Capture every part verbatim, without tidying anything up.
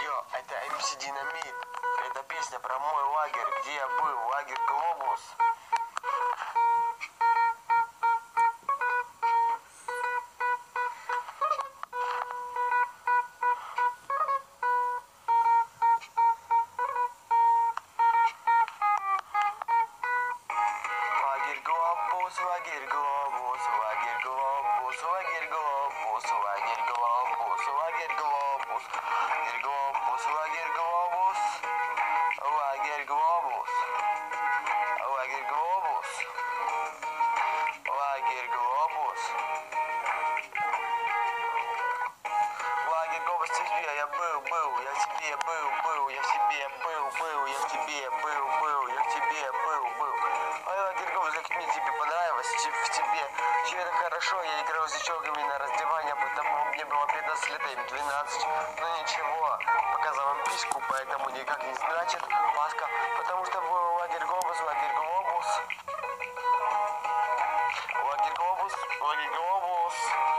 Йо, это эм си Динамит. Это песня про мой лагерь, где я был, лагерь Глобус. Лагерь Глобус, лагерь Глобус, лагерь Глобус, лагерь Глобус, лагерь Глобус, лагерь Глобус, лагерь Глобус, лагерь Глобус, лагерь Глобус, лагерь Глобус, лагерь Глобус, лагерь Глобус, тебе я был, был, я в тебе был, был, я в тебе был, был, я в тебе был, был, я в тебе был, был. Лагерь Глобус, как мне тебе понравилось, в тебе все это хорошо, я играл с девчонками на раздевание, потому мне было пятнадцать лет, а им двенадцать, но ничего, показал вам письку, поэтому никак не значит маска, потому что был лагерь Глобус, лагерь Глобус, лагерь Глобус, лагерь Глобус,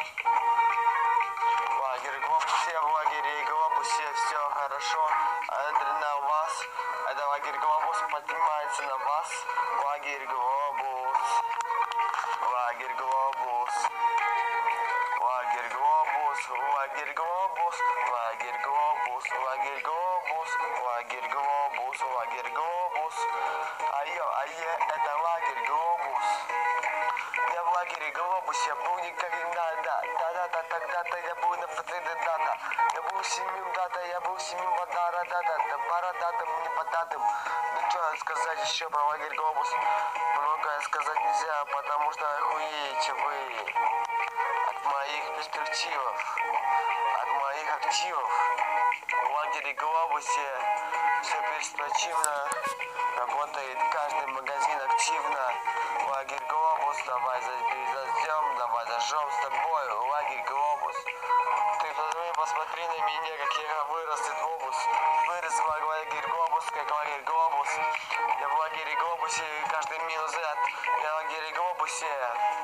лагерь Глобус, все в лагере Глобусе, все хорошо, а на вас, это лагерь Глобус поднимается на вас, лагерь Глобус, лагерь Глобус, лагерь Глобус, лагерь Глобус, лагерь Глобус, лагерь Глобус, лагерь Глобус, лагерь Глобус, айо, айе, это лагерь Глобус. Я в лагере Глобусе был никогда, да, да-да-да, тогда-то я был на фотоде дата, я был семим дата, я был семим бадара, да-да-да, бородатым, не податым. Ну что сказать еще про лагерь Глобус? Многое сказать нельзя, потому что охуеете вы от моих перспективов, от моих активов. В лагере Глобусе все перспективно, работает каждый магазин активно. Лагерь Глобус, давай зайдем, давай зажжем с тобой, лагерь Глобус. Ты посмотри на меня, как я вырос и глобус. Вырос в лагерь Глобус, как лагерь Глобус. Я в лагере Глобусе, каждый минус ряд. Я в лагере Глобусе.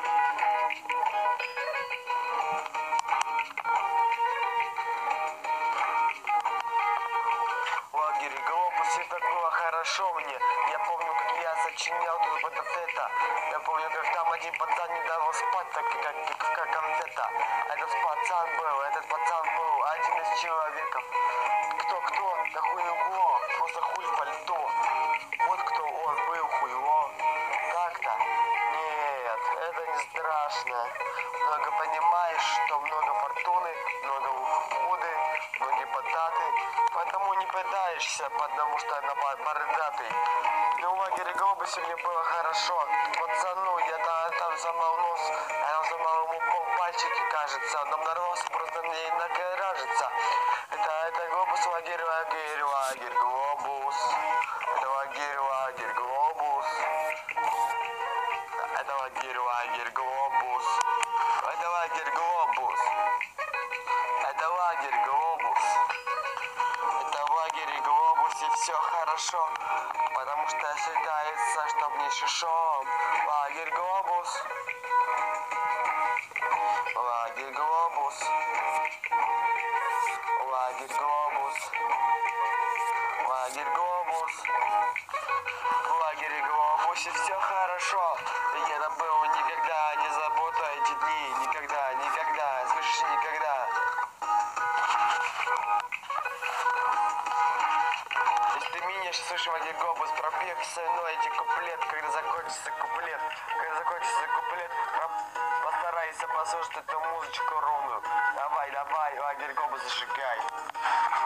В лагере Глобусе так было хорошо мне. Я помню, как я сочинял тут вот это. Я помню, как там один пацан не давал спать, так как, как, как конфета. Этот пацан был, этот пацан был один из человеков. Кто-кто? Да хуйло, просто хуй в пальто. Вот кто он был, хуйло. Так-то? Нет, это не страшно. Много понимаешь, что много фортуны, много уходы, многие потаты. Поэтому не пытаешься, потому что она бородатый. Но в лагере Глобусе мне было хорошо. Пацану, я там, там замал нос, а я замал ему полпальчики, кажется. Нам нарвался, просто мне нагоражится. Это, это Глобус, лагерь, лагерь, лагерь, Глобус. Это лагерь, лагерь, Глобус. Это лагерь, лагерь, Глобус. Это лагерь, Глобус. Это лагерь, Глобус. Это в лагере Глобусе все хорошо, потому что считается, чтоб не шишом. Лагерь Глобус. Лагерь Глобус. Лагерь Глобус. Лагерь Глобус. В лагере Глобусе все хорошо. Я там был никогда, не забуду эти дни. Никогда, никогда, слышишь, никогда. Если ты меня сейчас слышишь, лагерь Глобус, пропев со мной эти куплет, когда закончится куплет, когда закончится куплет, постарайся послушать эту музычку ровную. Давай, давай, лагерь Глобус, зажигай.